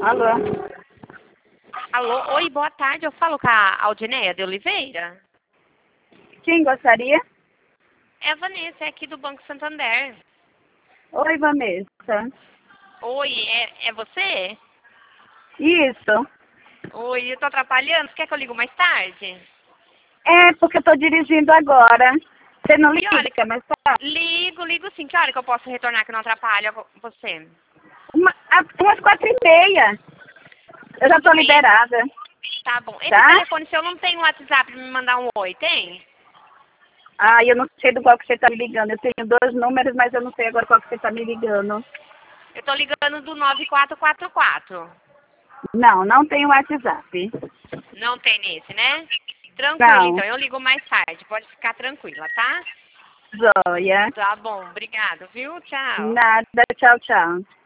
Alô? Alô, oi, boa tarde. Eu falo com a Aldineia de Oliveira. Quem gostaria? É a Vanessa, é aqui do Banco Santander. Oi, Vanessa. Oi, é você? Isso. Oi, eu tô atrapalhando? Você quer que eu ligo mais tarde? É porque eu tô dirigindo agora. Você não Que hora? liga, mas tá. Ligo sim. Que hora que eu posso retornar que não atrapalha você? Umas 4h30. Eu já Tudo tô bem. liberada. Tá bom. Esse Tá? telefone, se eu não tenho WhatsApp pra me mandar um oi, tem? Ah, eu não sei do qual que você tá me ligando. Eu tenho 2 números, mas eu não sei agora qual que você tá me ligando. Eu tô ligando do 9444. Não, não tenho WhatsApp. Não tem nesse, né? Tranquilo, Não. então. Eu ligo mais tarde. Pode ficar tranquila, tá? Joia. Tá bom. Obrigado, viu? Tchau. Nada. Tchau, tchau.